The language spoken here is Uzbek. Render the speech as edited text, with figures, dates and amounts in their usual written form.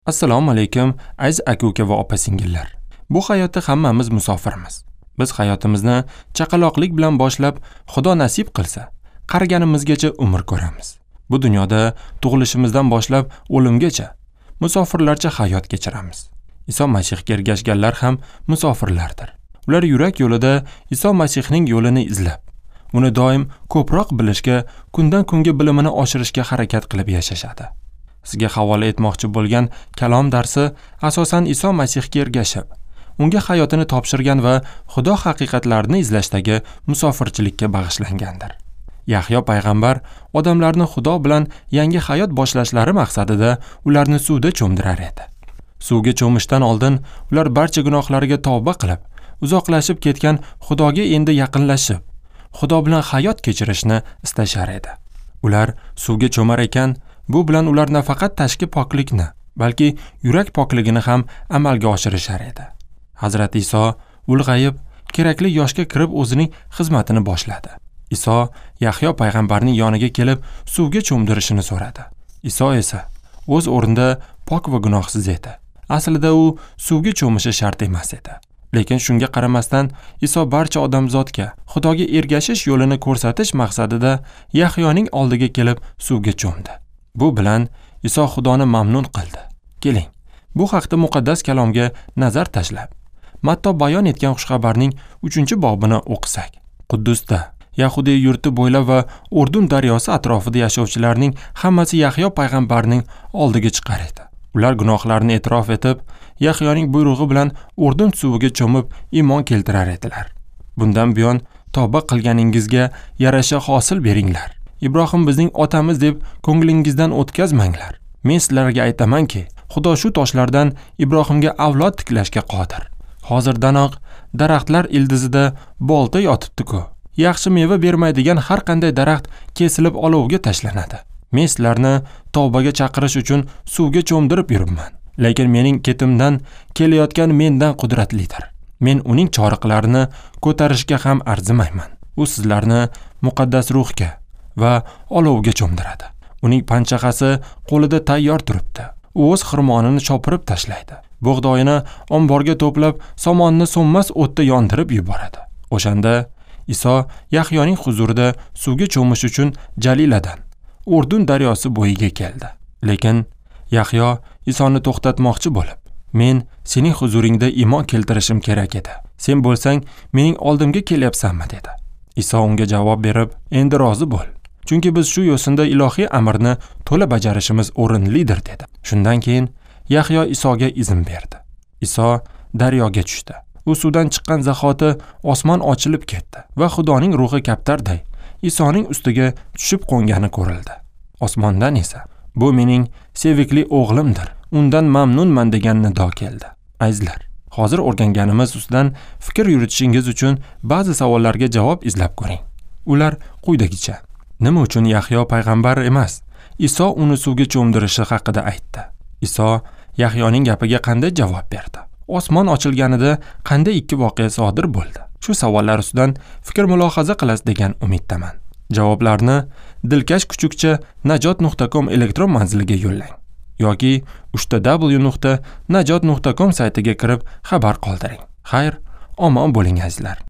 Assalomu alaykum, aziz aka-uka va opa-singillar. Bu hayotda hammamiz musofirmiz. Biz hayotimizni chaqaloqlik bilan boshlab, Xudo nasib qilsa, qariganimizgacha umr ko'ramiz. Bu dunyoda tug'ilishimizdan boshlab o'limgacha musofirlarcha hayot kechiramiz. Iso Masihga ergashganlar ham musofirlardir. Ular yurak yo'lida Iso Masihning yo'lini izlab, uni doim ko'proq bilishga, kundan kunga bilimini oshirishga harakat qilib yashashadi. Sizga havola etmoqchi bo'lgan kalom darsi asosan Iso Masihga ergashib, unga hayotini topshirgan va Xudo haqiqatlarini izlashdagi musofirchilikka bag'ishlangandir. Yahyo payg'ambar odamlarni Xudo bilan yangi hayot boshlashlari maqsadida ularni suvda cho'mdirar edi. Suvga cho'mishdan oldin ular barcha gunohlariga tavba qilib, uzoqlashib ketgan Xudoga endi yaqinlashib, Xudo bilan hayot kechirishni istashar edi. Ular suvga cho'mar ekan, bu bilan ular nafaqat tashqi poklikni, balki yurak pokligini ham amalga oshirishar edi. Hazrat Iso ulg'ayib, kerakli yoshga kirib o'zining xizmatini boshladi. Iso Yahyo payg'ambarning yoniga kelib, suvga cho'mdirishini so'radi. Iso esa o'z o'rnida pok va gunohsiz edi. Aslida u suvga cho'mishi shart emas edi. Lekin shunga qaramasdan Iso barcha odamzodga Xudoga ergashish yo'lini ko'rsatish maqsadida Yahyoning oldiga kelib suvga cho'mdi. Bu bilan Iso Xudoni mamnun qildi. Keling, bu haqda muqaddas kalomga nazar tashlab, Matto bayon etgan xushxabarning 3-bobini o'qisak. Quddusda, Yahudiy yurti bo'ylab va Urdun daryosi atrofida yashovchilarning hammasi Yahyo payg'ambarning oldiga chiqar edi. Ular gunohlarini e'tirof etib, Yahyoning buyrug'i bilan Urdun suviga cho'mib iymon keltirar edilar. Bundan buyon tavba qilganingizga yarasha hosil beringlar. Ibrohim bizning otamiz deb ko'nglingizdan o'tkazmanglar. Men sizlarga aytamanki, Xudo shu toshlardan Ibrohimga avlod tiklashga qodir. Hozirdanoq daraxtlar ildizida bolta yotibdi-ku. Yaxshi meva bermaydigan har qanday daraxt kesilib olovga tashlanadi. Men sizlarni tavbaga chaqirish uchun suvga cho'mdirib yuribman. Lekin mening ketimdan kelayotgan mendan qudratlidir. Men uning choriqlarini ko'tarishga ham arzimayman. U sizlarni muqaddas ruhga va olovga cho'mdiradi. Uning panshaxasi qo'lida tayyor turibdi. U o'z xirmonini chopirib tashlaydi. Bug'doyini omborga to'plab, somonni so'nmas o'tda yondirib yuboradi. O'shanda Iso Yahyoning huzurida suvga cho'mish uchun Jaliladan, Urdun daryosi bo'yiga keldi. Lekin Yahyo Isoni to'xtatmoqchi bo'lib, "Men sening huzuringda iymon keltirishim kerak edi. Sen bo'lsang, mening oldimga kelyapsanmi?" dedi. Iso unga javob berib, "Endi rozi bo'l. Chunki biz shu yo'sinda ilohiy amrni to'la bajarishimiz o'rinlidir" dedi. Shundan keyin Yahyo Isoga izn berdi. Iso daryoga tushdi. U suvdan chiqqan zahoti osmon ochilib ketdi va Xudoning ruhi kaptarday Isoning ustiga tushib qo'ngani ko'rildi. Osmondan esa, "Bu mening sevikli o'g'limdir. Undan mamnunman" degan nido keldi. Azizlar, hozir o'rganganimiz ustidan fikr yuritishingiz uchun ba'zi savollarga javob izlab ko'ring. Ular quyidagicha: Nima uchun Yahyo payg'ambar emas, Iso uni suvga cho'mdirishi haqida aytdi? Iso Yahyoning gapiga qanday javob berdi? Osmon ochilganida qanday ikki voqea sodir bo'ldi? Shu savollar ustidan fikr mulohaza qilasiz degan umiddaman. Javoblarni Dilkash kuchukcha najot.com elektron manziliga yo'llang yoki www.najot.com saytiga kirib xabar qoldiring. Xayr, omon bo'ling azizlar.